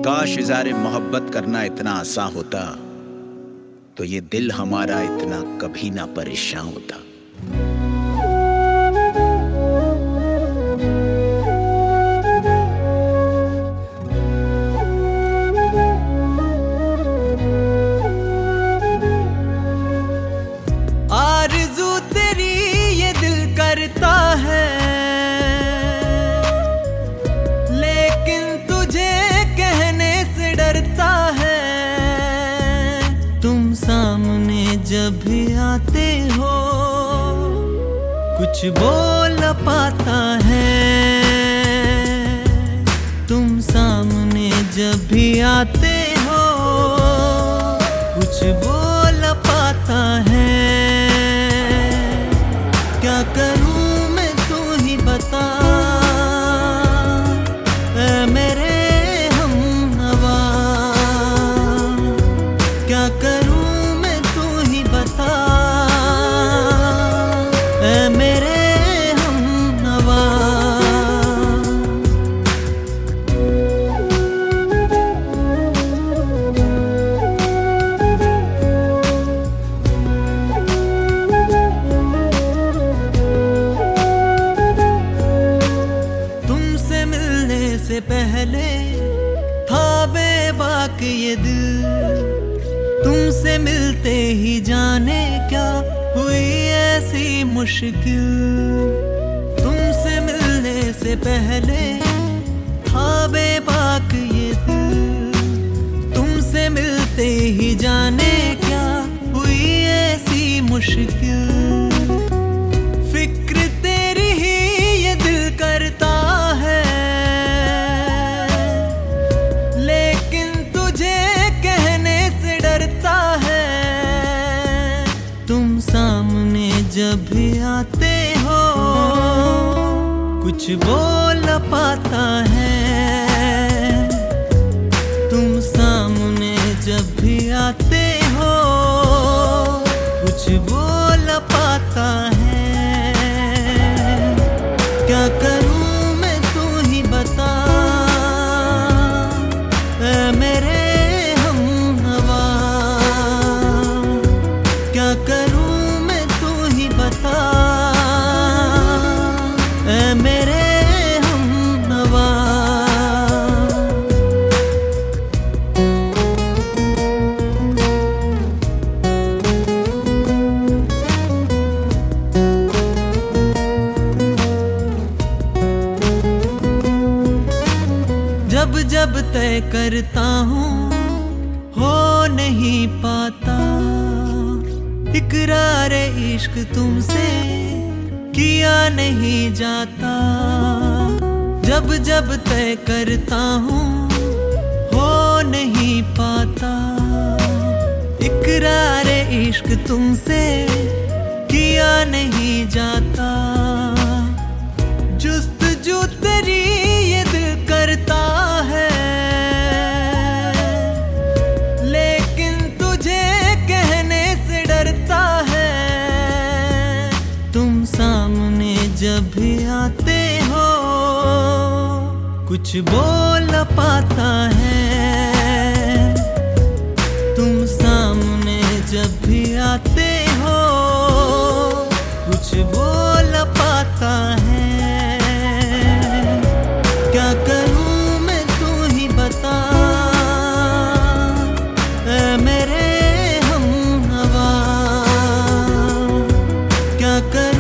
काश इज़हारे मोहब्बत करना इतना आसान होता तो ये दिल हमारा इतना कभी ना परेशान होता। आरज़ू तेरी ये दिल करता है, लेकिन तुझे कहने से डरता है। तुम सामने जब भी आते हो कुछ बोल न पाता है। तुम सामने जब भी आते हो कुछ बोल न पाता है। क्या करूं मैं तू ही बता, ऐ मेरे हमनवा। क्या करूं मैं तू ही बता, ऐ मेरे हमनवा। से पहले था बेबाक ये दिल, तुमसे मिलते ही जाने क्या हुई ऐसी मुश्किल। तुमसे मिलने से पहले था बेबाक ये दिल, तुमसे मिलते ही जाने क्या हुई ऐसी मुश्किल। फिक्र तेरी ही ये दिल करता है, सामने जब भी आते हो कुछ बोल न पाता है। तुम सामने जब भी आते हो कुछ बोल न पाता है। क्या करूं मैं तू ही बता, ऐ मेरे हमनवा। क्या करूं बता, ऐ मेरे हमनवा। जब जब तय करता हूँ हो नहीं पाता, इकरार इश्क तुमसे किया नहीं जाता। जब जब तय करता हूँ हो नहीं पाता, इकरार इश्क तुमसे किया नहीं जाता। जुस्तजू तेरी ये दिल करता है, सामने जब भी आते हो कुछ बोल न पाता है। तुम सामने जब भी आते हो कुछ बोल न पाता है। क्या करूं मैं तू ही बता, ऐ मेरे हमनवा। क्या करूं